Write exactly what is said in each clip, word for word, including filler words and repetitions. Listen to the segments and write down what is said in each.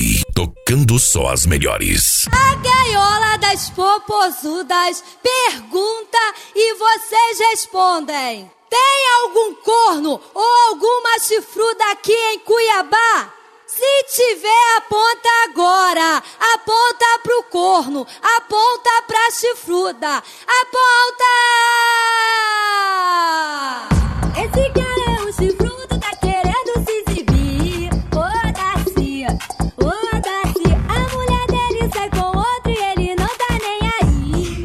Aqui, tocando só as melhores. A gaiola das popozudas pergunta e vocês respondem. Tem algum corno ou alguma chifruda aqui em Cuiabá? Se tiver, aponta agora. Aponta pro corno, aponta pra chifruda. Aponta! Esse cara é um chifrudo, tá querendo se exibir. Ô, Darcy, ô, Darcy, a mulher dele sai com outro e ele não tá nem aí.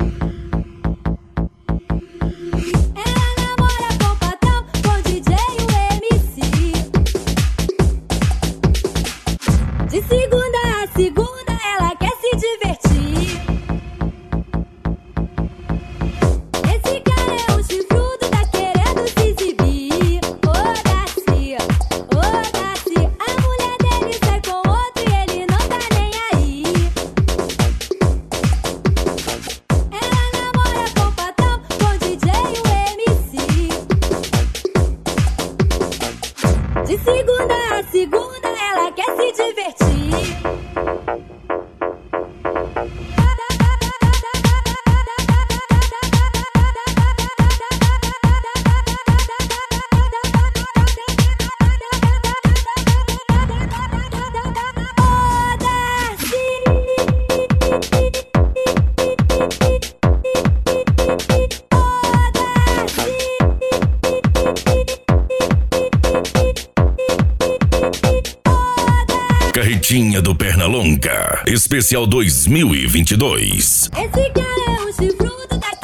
Ela namora com o patrão, com o D J e o M C. De segunda a segunda ela quer se divertir. Esse cara é um chifrudo, tá querendo se exibir. Ô, Darcy, ô, Darcy, a mulher dele sai com outro e ele não tá nem aí. Ela namora com o patrão, com o D J e o M C. De segunda a segunda ela quer se divertir. Carretinha do Pernalonga, especial dois mil e vinte e dois. Esse cara é um chifrudo, tá